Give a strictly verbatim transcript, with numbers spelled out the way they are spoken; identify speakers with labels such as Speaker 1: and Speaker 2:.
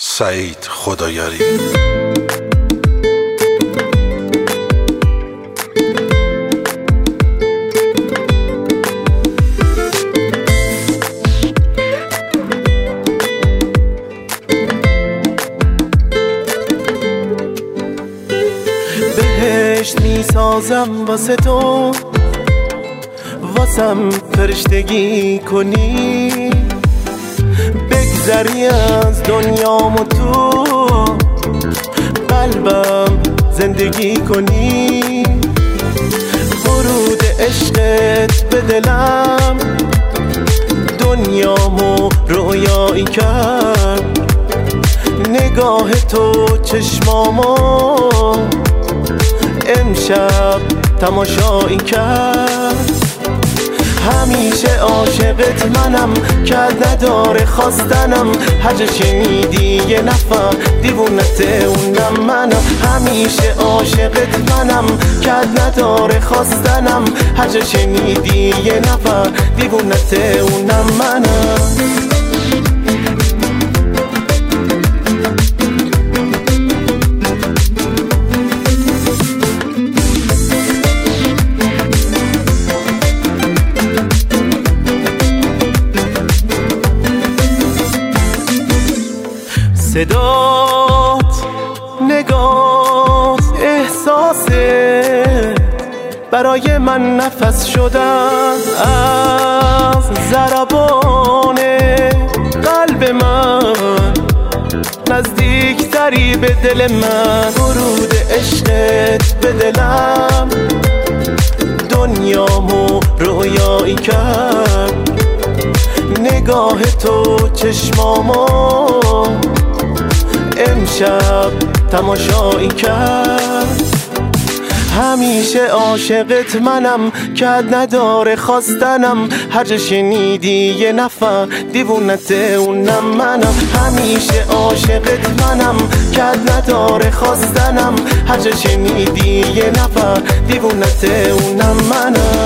Speaker 1: سعید خدایاری.
Speaker 2: بهشت میسازم واسه تو، واسم فرشتگی کنی، بگذری از دنیام و تو قلبم زندگی کنی. ورود عشقت به دلم دنیامو رویایی کرد، نگاه تو چشمامو امشب تماشایی کرد. همیشه عاشقت منم، کد نداره خواستنم، هرچه شنیدی یه نفر دیوونت اونم منم. همیشه عاشقت منم، کد نداره خواستنم، هرچه شنیدی یه نفر دیوونت اونم منم. صدات، نگات، احساسه برای من نفس شدن از ضربان قلب من، نزدیکتری به دل من. ورود عشقت به دلم دنیامو رویایی کرد، نگاه تو چشمامو امشب تماشایی کرد. همیشه عاشقت منم، کد نداره خواستنم، هرچه شنیدی یه نفر دیوونت اونم منم. همیشه عاشقت منم، کد نداره خواستنم، هرچه شنیدی یه نفر دیوونت اونم منم.